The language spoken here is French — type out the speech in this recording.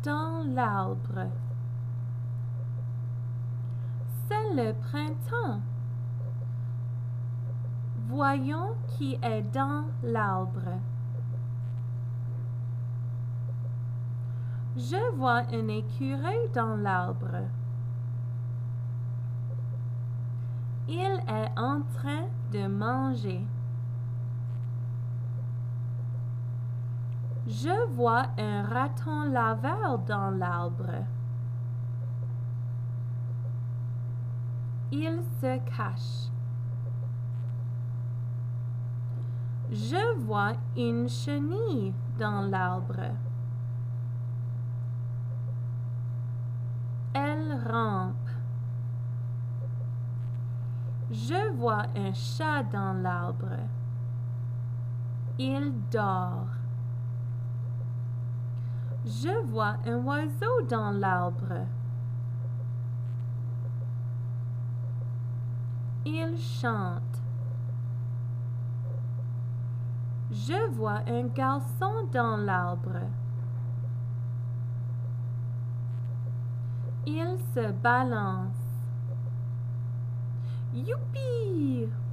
dans l'arbre. C'est le printemps. Voyons qui est dans l'arbre. Je vois un écureuil dans l'arbre. Il est en train de manger. Je vois un raton laveur dans l'arbre. Il se cache. Je vois une chenille dans l'arbre. Elle rampe. Je vois un chat dans l'arbre. Il dort. Je vois un oiseau dans l'arbre. Il chante. Je vois un garçon dans l'arbre. Il se balance. Youpi!